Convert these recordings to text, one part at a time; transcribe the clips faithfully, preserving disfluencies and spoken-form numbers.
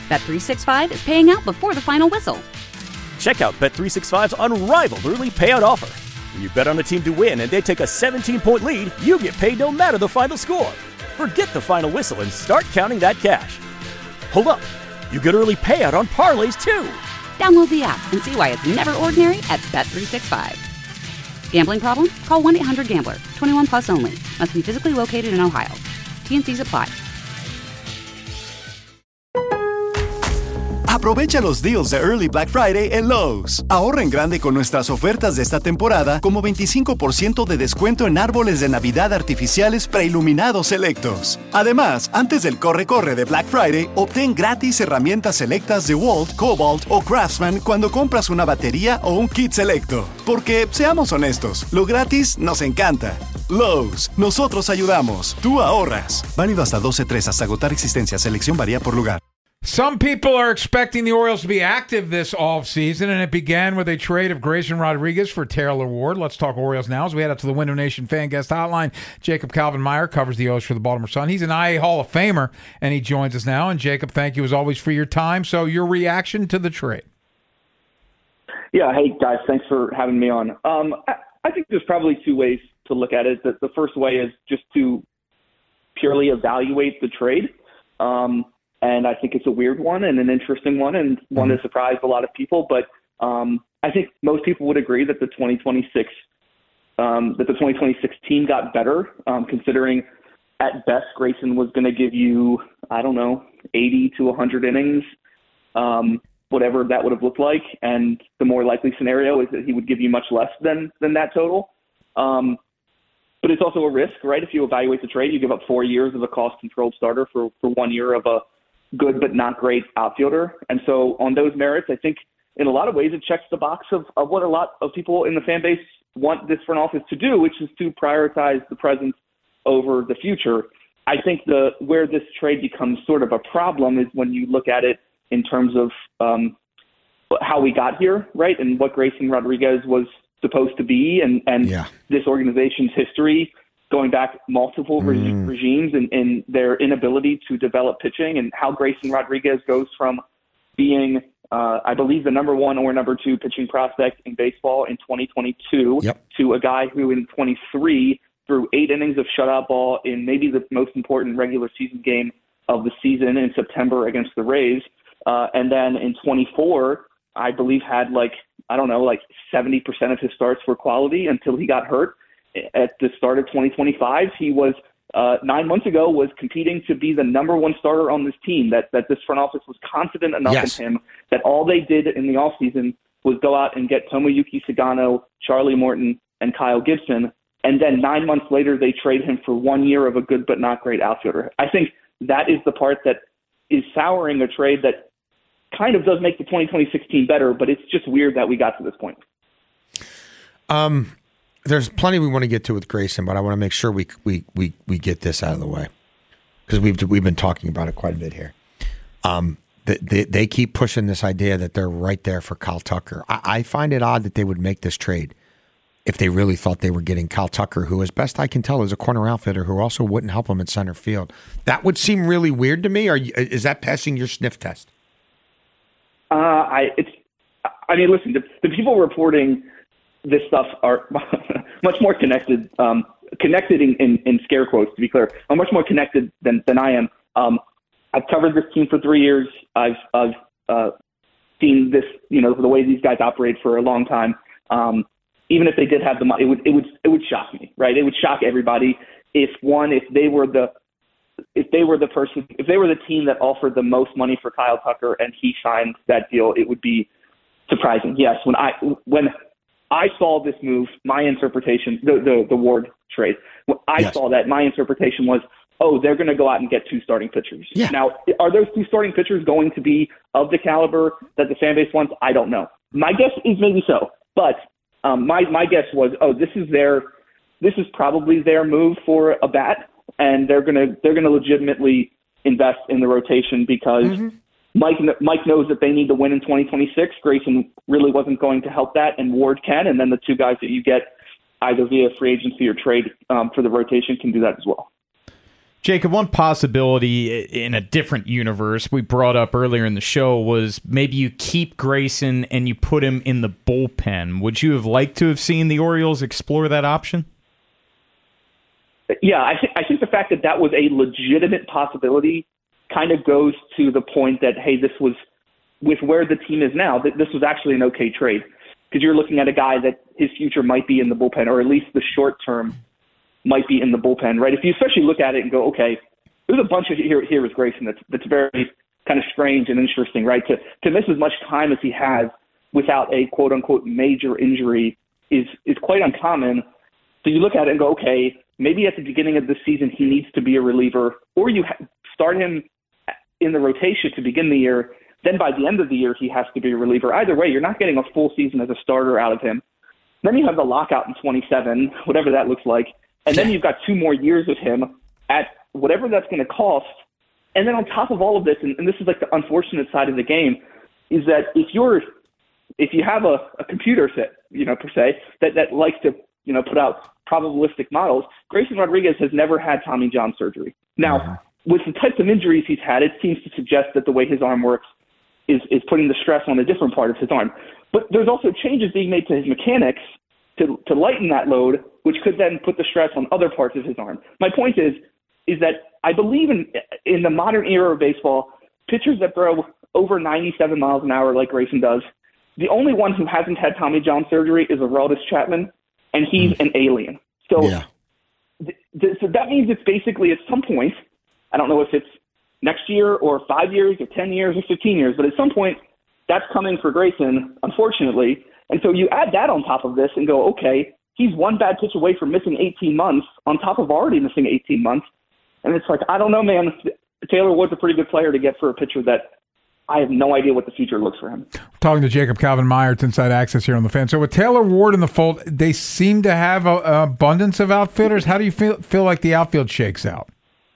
Bet three sixty-five is paying out before the final whistle. Check out Bet three sixty-five's unrivaled early payout offer. When you bet on a team to win and they take a seventeen-point lead, you get paid no matter the final score. Forget the final whistle and start counting that cash. Hold up. You get early payout on parlays, too. Download the app and see why it's never ordinary at Bet three sixty-five. Gambling problem? Call one eight hundred gambler. twenty-one plus only. Must be physically located in Ohio. T N Cs apply. Aprovecha los deals de Early Black Friday en Lowe's. Ahorra en grande con nuestras ofertas de esta temporada, como veinticinco por ciento de descuento en árboles de Navidad artificiales preiluminados selectos. Además, antes del corre-corre de Black Friday, obtén gratis herramientas selectas de Walt, Cobalt o Craftsman cuando compras una batería o un kit selecto. Porque, seamos honestos, lo gratis nos encanta. Lowe's, nosotros ayudamos, tú ahorras. Válido hasta doce tres hasta agotar existencia. Selección varía por lugar. Some people are expecting the Orioles to be active this offseason, and it began with a trade of Grayson Rodriguez for Taylor Ward. Let's talk Orioles now as we head out to the Window Nation Fan Guest Hotline. Jacob Calvin-Meyer covers the O's for the Baltimore Sun. He's an I A Hall of Famer, and he joins us now. And, Jacob, thank you as always for your time. So your reaction to the trade? Yeah, hey, guys, thanks for having me on. Um, I, I think there's probably two ways to look at it. The, the first way is just to purely evaluate the trade. Um And I think it's a weird one and an interesting one and one that surprised a lot of people. But um, I think most people would agree that the twenty twenty-six um, that the twenty twenty-six team got better, um, considering at best Grayson was going to give you, I don't know, eighty to one hundred innings, um, whatever that would have looked like. And the more likely scenario is that he would give you much less than than that total. Um, but it's also a risk, right? If you evaluate the trade, you give up four years of a cost-controlled starter for, for one year of a good but not great outfielder. And so on those merits, I think in a lot of ways it checks the box of, of what a lot of people in the fan base want this front office to do, which is to prioritize the present over the future. I think the where this trade becomes sort of a problem is when you look at it in terms of um, how we got here, right, and what Grayson Rodriguez was supposed to be, and, and yeah. this organization's history going back multiple mm. reg- regimes and, and their inability to develop pitching, and how Grayson Rodriguez goes from being, uh, I believe, the number one or number two pitching prospect in baseball in twenty twenty-two yep. to a guy who in twenty-three threw eight innings of shutout ball in maybe the most important regular season game of the season in September against the Rays. Uh, and then in twenty-four, I believe had like, I don't know, like seventy percent of his starts were quality until he got hurt. At the start of twenty twenty-five, he was uh, nine months ago was competing to be the number one starter on this team. That that this front office was confident enough yes. in him that all they did in the offseason was go out and get Tomoyuki Sagano, Charlie Morton, and Kyle Gibson, and then nine months later they trade him for one year of a good but not great outfielder. I think that is the part that is souring a trade that kind of does make the twenty twenty-six team better, but it's just weird that we got to this point. Um. There's plenty we want to get to with Grayson, but I want to make sure we we we, we get this out of the way because we've we've been talking about it quite a bit here. Um, they, they, they keep pushing this idea that they're right there for Kyle Tucker. I, I find it odd that they would make this trade if they really thought they were getting Kyle Tucker, who, as best I can tell, is a corner outfitter who also wouldn't help them in center field. That would seem really weird to me. Are you, is that passing your sniff test? Uh, I it's. I mean, listen, the, the people reporting this stuff are much more connected, um, connected in, in, in scare quotes, to be clear, are much more connected than, than I am. Um, I've covered this team for three years. I've, I've uh, seen this, you know, the way these guys operate for a long time. Um, even if they did have the money, it would, it would, it would shock me, right? It would shock everybody if one, if they were the, if they were the person, if they were the team that offered the most money for Kyle Tucker and he signed that deal, it would be surprising. Yes. When I, when, I saw this move, my interpretation, the the, the Ward trade, when I yes. saw that, my interpretation was, oh, they're going to go out and get two starting pitchers. Yeah. Now, are those two starting pitchers going to be of the caliber that the fan base wants? I don't know. My guess is maybe so. But um, my, my guess was, oh, this is their, this is probably their move for a bat, and they're going to they're going to legitimately invest in the rotation because mm-hmm. Mike Mike knows that they need to win in twenty twenty-six. Grayson really wasn't going to help that, and Ward can. And then the two guys that you get either via free agency or trade um, for the rotation can do that as well. Jacob, one possibility in a different universe we brought up earlier in the show was maybe you keep Grayson and you put him in the bullpen. Would you have liked to have seen the Orioles explore that option? Yeah, I, th- I think the fact that that was a legitimate possibility kind of goes to the point that, hey, this was, with where the team is now, that this was actually an okay trade. Because you're looking at a guy that his future might be in the bullpen, or at least the short term might be in the bullpen, right? If you especially look at it and go, okay, there's a bunch of here, here with Grayson that's, that's very kind of strange and interesting, right? To, to miss as much time as he has without a quote-unquote major injury is, is quite uncommon. So you look at it and go, okay, maybe at the beginning of the season he needs to be a reliever, or you ha- start him in the rotation to begin the year. Then by the end of the year, he has to be a reliever. Either way, you're not getting a full season as a starter out of him. Then you have the lockout in twenty-seven, whatever that looks like. And then you've got two more years of him at whatever that's going to cost. And then on top of all of this, and, and this is like the unfortunate side of the game, is that if you're, if you have a, a computer set, you know, per se, that, that likes to, you know, put out probabilistic models, Grayson Rodriguez has never had Tommy John surgery. Now, mm-hmm. with the types of injuries he's had, it seems to suggest that the way his arm works is, is putting the stress on a different part of his arm. But there's also changes being made to his mechanics to, to lighten that load, which could then put the stress on other parts of his arm. My point is, is that I believe in in the modern era of baseball, pitchers that throw over ninety-seven miles an hour like Grayson does, the only one who hasn't had Tommy John surgery is Aroldis Chapman, and he's mm. an alien. So, yeah. th- th- so that means it's basically at some point, I don't know if it's next year or five years or ten years or fifteen years, but at some point that's coming for Grayson, unfortunately. And so you add that on top of this and go, okay, he's one bad pitch away from missing eighteen months on top of already missing eighteen months. And it's like, I don't know, man. Taylor Ward's a pretty good player to get for a pitcher that I have no idea what the future looks for him. Talking to Jacob Calvin Meyer, it's Inside Access here on the Fan. So with Taylor Ward in the fold, they seem to have an abundance of outfielders. How do you feel feel like the outfield shakes out?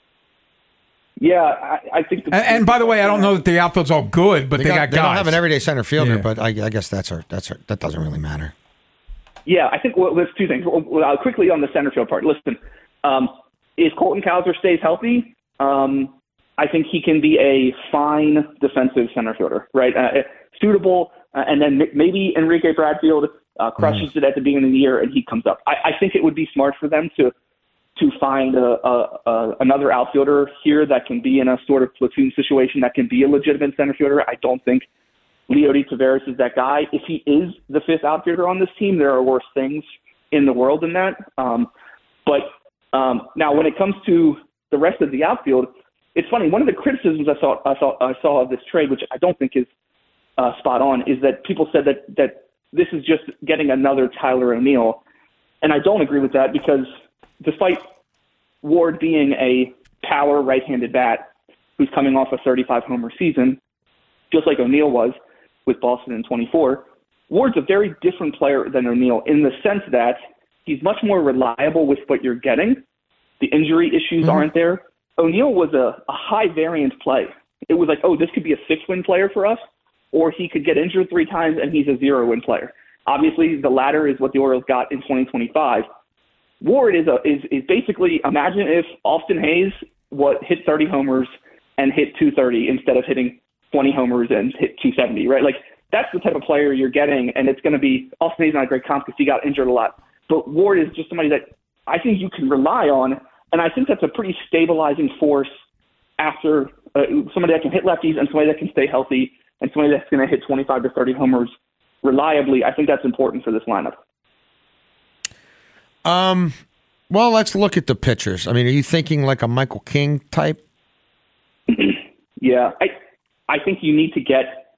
Yeah, I, I think. The, and, and by the way, I don't know that the outfield's all good, but they, they got, got they guys. don't have an everyday center fielder, yeah. but I, I guess that's our that's our, that doesn't really matter. Yeah, I think well, there's two things. Well, uh, quickly on the center field part. Listen, um, if Colton Cowser stays healthy, um, I think he can be a fine defensive center fielder, right? Uh, suitable, uh, and then maybe Enrique Bradfield uh, crushes mm. it at the beginning of the year and he comes up. I, I think it would be smart for them to to find a, a, a, another outfielder here that can be in a sort of platoon situation that can be a legitimate center fielder. I don't think Leody Taveras is that guy. If he is the fifth outfielder on this team, there are worse things in the world than that. Um, but um, now when it comes to the rest of the outfield, it's funny. One of the criticisms I saw, I saw, I saw of this trade, which I don't think is uh, spot on, is that people said that, that this is just getting another Tyler O'Neill. And I don't agree with that because despite Ward being a power right-handed bat who's coming off a thirty-five homer season, just like O'Neill was with Boston in twenty-four, Ward's a very different player than O'Neill in the sense that he's much more reliable with what you're getting. The injury issues mm-hmm. aren't there. O'Neill was a, a high-variance play. It was like, oh, this could be a six-win player for us, or he could get injured three times and he's a zero-win player. Obviously, the latter is what the Orioles got in twenty twenty-five. Ward is a is, is basically, imagine if Austin Hayes what hit thirty homers and hit two thirty instead of hitting twenty homers and hit two seventy, right? Like, that's the type of player you're getting, and it's going to be, Austin Hayes not a great comp because he got injured a lot. But Ward is just somebody that I think you can rely on, and I think that's a pretty stabilizing force after uh, somebody that can hit lefties and somebody that can stay healthy and somebody that's going to hit twenty-five to thirty homers reliably. I think that's important for this lineup. Um, well, let's look at the pitchers. I mean, are you thinking like a Michael King type? Yeah, I I think you need to get.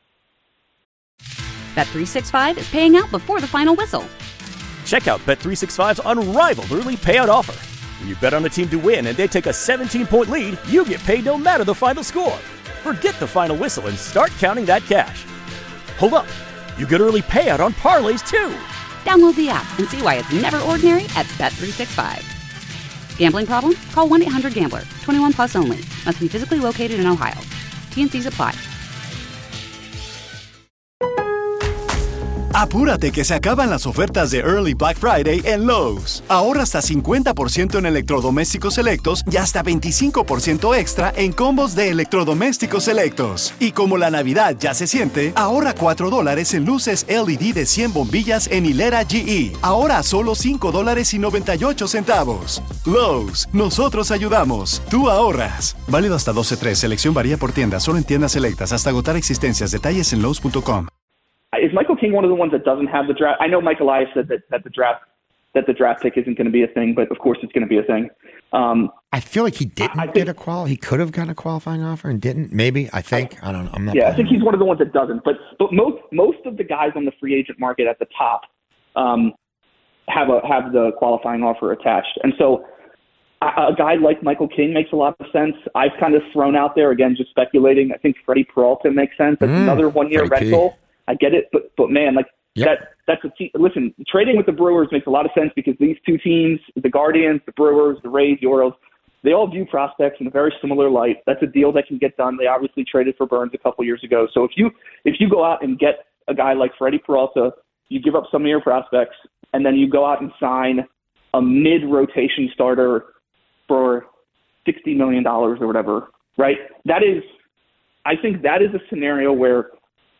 Bet three sixty-five is paying out before the final whistle. Check out Bet three sixty-five's unrivaled early payout offer. When you bet on a team to win and they take a seventeen-point lead, you get paid no matter the final score. Forget the final whistle and start counting that cash. Hold up. You get early payout on parlays, too. Download the app and see why it's never ordinary at Bet three sixty-five. Gambling problem? Call one eight hundred gambler. twenty-one plus only. Must be physically located in Ohio. T and C's apply. Apúrate que se acaban las ofertas de Early Black Friday en Lowe's. Ahorra hasta cincuenta por ciento en electrodomésticos selectos y hasta veinticinco por ciento extra en combos de electrodomésticos selectos. Y como la Navidad ya se siente, ahorra cuatro dólares en luces L E D de cien bombillas en hilera G E. Ahora a solo cinco dólares y noventa y ocho centavos. Lowe's, nosotros ayudamos. Tú ahorras. Válido hasta doce tres. Selección varía por tienda. Solo en tiendas selectas hasta agotar existencias. Detalles en lowes punto com. Is Michael King one of the ones that doesn't have the draft? I know Mike Elias said that, that the draft that the draft pick isn't going to be a thing, but of course it's going to be a thing. Um, I feel like he didn't I think, get a qual. He could have gotten a qualifying offer and didn't. Maybe. I think. I, I don't know. I'm not. Yeah, I think he's one of the ones that doesn't. But but most most of the guys on the free agent market at the top um, have a have the qualifying offer attached, and so a, a guy like Michael King makes a lot of sense. I've kind of thrown out there again, just speculating. I think Freddie Peralta makes sense. That's mm, another one year rental. P. I get it, but but man, like yep. that that's a te- listen. Trading with the Brewers makes a lot of sense because these two teams, the Guardians, the Brewers, the Rays, the Orioles, they all view prospects in a very similar light. That's a deal that can get done. They obviously traded for Burns a couple years ago. So if you if you go out and get a guy like Freddie Peralta, you give up some of your prospects, and then you go out and sign a mid-rotation starter for sixty million dollars or whatever, right? That is, I think that is a scenario where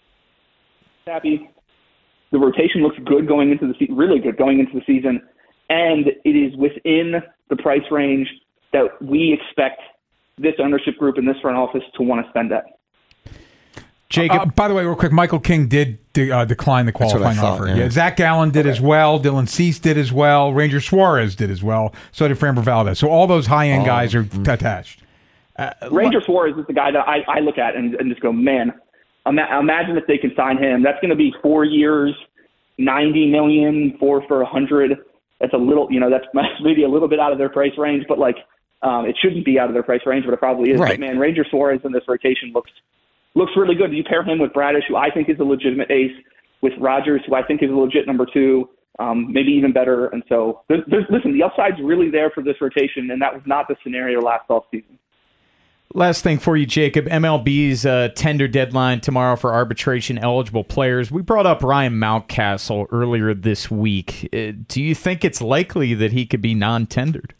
happy. The rotation looks good going into the season, really good going into the season, and it is within the price range that we expect this ownership group and this front office to want to spend at. Jacob, uh, by the way, real quick, Michael King did de- uh, decline the qualifying thought, offer. Yeah. Yeah, Zach Gallen did okay. as well. Dylan Cease did as well. Ranger Suarez did as well. So did Framber Valdez. So all those high-end oh, guys are mm-hmm. attached. Uh, Ranger Suarez is the guy that I, I look at and, and just go, man. Imagine if they can sign him. That's going to be four years, ninety million, four for a hundred. That's a little, you know, that's maybe a little bit out of their price range, but like, um, it shouldn't be out of their price range, but it probably is. Right. But man, Ranger Suarez in this rotation looks looks really good. You pair him with Bradish, who I think is a legitimate ace, with Rogers, who I think is a legit number two, um, maybe even better. And so, there's, there's, listen, the upside's really there for this rotation, and that was not the scenario last offseason. Last thing for you, Jacob. M L B's uh, tender deadline tomorrow for arbitration-eligible players. We brought up Ryan Mountcastle earlier this week. Uh, do you think it's likely that he could be non-tendered?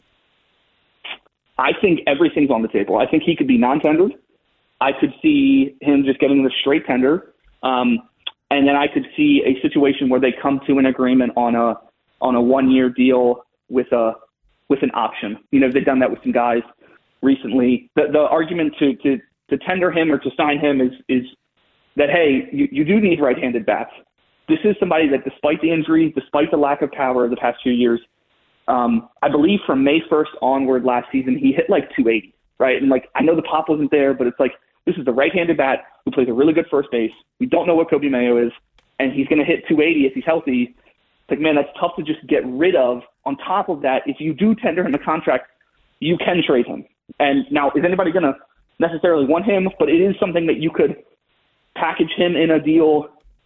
I think everything's on the table. I think he could be non-tendered. I could see him just getting the straight tender, um, and then I could see a situation where they come to an agreement on a on a one-year deal with a with an option. You know, they've done that with some guys recently. The the argument to, to, to tender him or to sign him is is that, hey, you, you do need right-handed bats. This is somebody that, despite the injuries, despite the lack of power of the past few years, um, I believe from May first onward last season, he hit like two eighty, right? And like, I know the pop wasn't there, but it's like, this is the right-handed bat who plays a really good first base. We don't know what Kobe Mayo is, and he's going to hit two eighty if he's healthy. It's like, man, that's tough to just get rid of. On top of that, if you do tender him a contract, you can trade him. And now, is anybody going to necessarily want him? But it is something that you could package him in a deal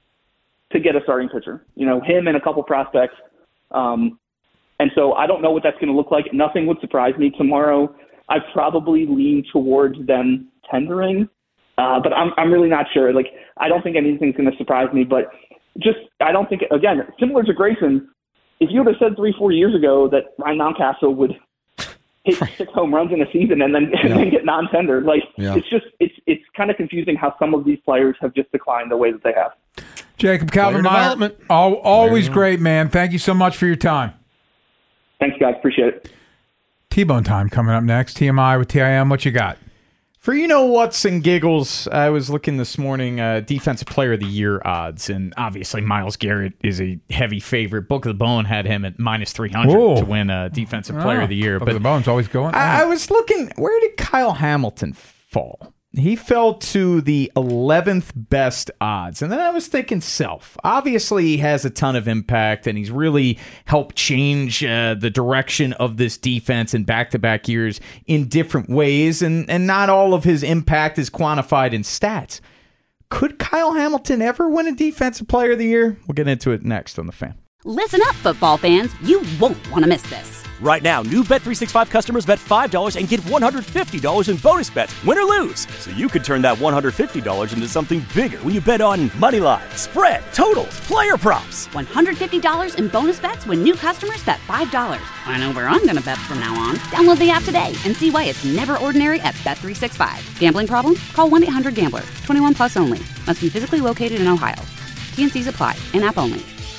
to get a starting pitcher. You know, him and a couple prospects. Um, and so I don't know what that's going to look like. Nothing would surprise me tomorrow. I probably lean towards them tendering, uh, but I'm I'm really not sure. Like, I don't think anything's going to surprise me. But just, I don't think, again, similar to Grayson, if you would have said three, four years ago that Ryan Mountcastle would hit six home runs in a season and then, and yeah. then get non-tendered. Like, yeah. it's just, it's it's kind of confusing how some of these players have just declined the way that they have. Jacob Calvin Meyer, al- always great, man. Thank you so much for your time. Thanks, guys. Appreciate it. T-Bone time coming up next. T M I with T I M. What you got? For you know what's and giggles, I was looking this morning, uh, Defensive Player of the Year odds, and obviously Myles Garrett is a heavy favorite. Book of the Bone had him at minus three hundred Whoa. to win uh, Defensive Player oh, of the Year. Book but of the Bone's always going. I, I was looking, where did Kyle Hamilton fall? He fell to the eleventh best odds. And then I was thinking self. Obviously, he has a ton of impact, and he's really helped change uh, the direction of this defense in back-to-back years in different ways, and, and not all of his impact is quantified in stats. Could Kyle Hamilton ever win a Defensive Player of the Year? We'll get into it next on The Fan. Listen up, football fans. You won't want to miss this. Right now, new Bet three sixty-five customers bet five dollars and get one hundred fifty dollars in bonus bets, win or lose. So you could turn that one hundred fifty dollars into something bigger when you bet on money line, spread, totals, player props. one hundred fifty dollars in bonus bets when new customers bet five dollars. I know where I'm going to bet from now on. Download the app today and see why it's never ordinary at Bet three sixty-five. Gambling problem? Call one eight hundred gambler. twenty-one plus only. Must be physically located in Ohio. T N Cs apply. In-app only.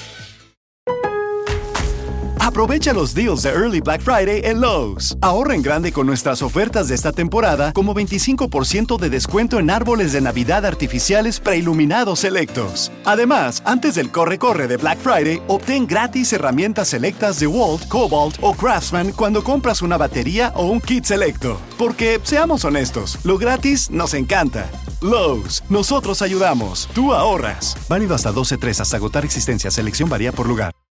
Aprovecha los deals de Early Black Friday en Lowe's. Ahorra en grande con nuestras ofertas de esta temporada, como veinticinco por ciento de descuento en árboles de Navidad artificiales preiluminados selectos. Además, antes del corre-corre de Black Friday, obtén gratis herramientas selectas de Walt, Cobalt o Craftsman cuando compras una batería o un kit selecto. Porque, seamos honestos, lo gratis nos encanta. Lowe's, nosotros ayudamos, tú ahorras. Válido hasta doce tres hasta agotar existencia. Selección varía por lugar.